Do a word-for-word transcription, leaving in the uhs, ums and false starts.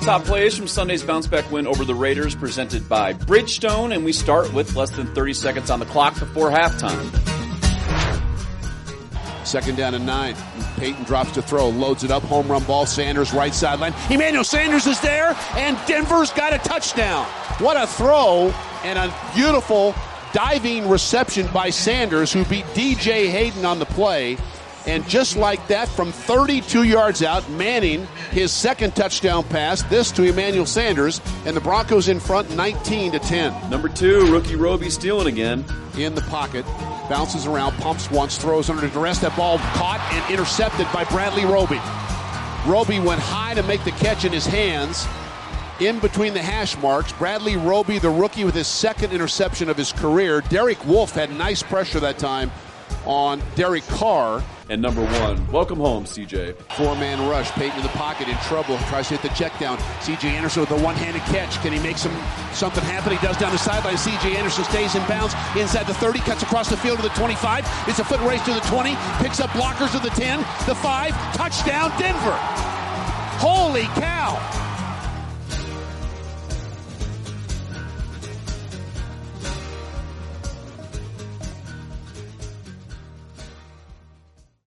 Top plays from Sunday's bounce-back win over the Raiders, presented by Bridgestone, and we start with less than thirty seconds on the clock before halftime. Second down and nine. Peyton drops to throw, loads it up, home run ball, Sanders right sideline. Emmanuel Sanders is there, and Denver's got a touchdown. What a throw, and a beautiful diving reception by Sanders, who beat D J Hayden on the play. And just like that, from thirty-two yards out, Manning, his second touchdown pass, this to Emmanuel Sanders, and the Broncos in front nineteen to ten. Number two, rookie Roby stealing again. In the pocket, bounces around, pumps once, throws under duress. That ball caught and intercepted by Bradley Roby. Roby went high to make the catch in his hands. In between the hash marks, Bradley Roby, the rookie, with his second interception of his career. Derek Wolfe had nice pressure that time on Derek Carr. And number one, welcome home, C J. Four-man rush. Peyton in the pocket, in trouble. Tries to hit the check down. C J Anderson with a one-handed catch. Can he make some something happen? He does down the sideline. C J Anderson stays in bounds inside the thirty, cuts across the field to the twenty-five. It's a foot race to the twenty. Picks up blockers to the ten, the five. Touchdown, Denver. Holy cow.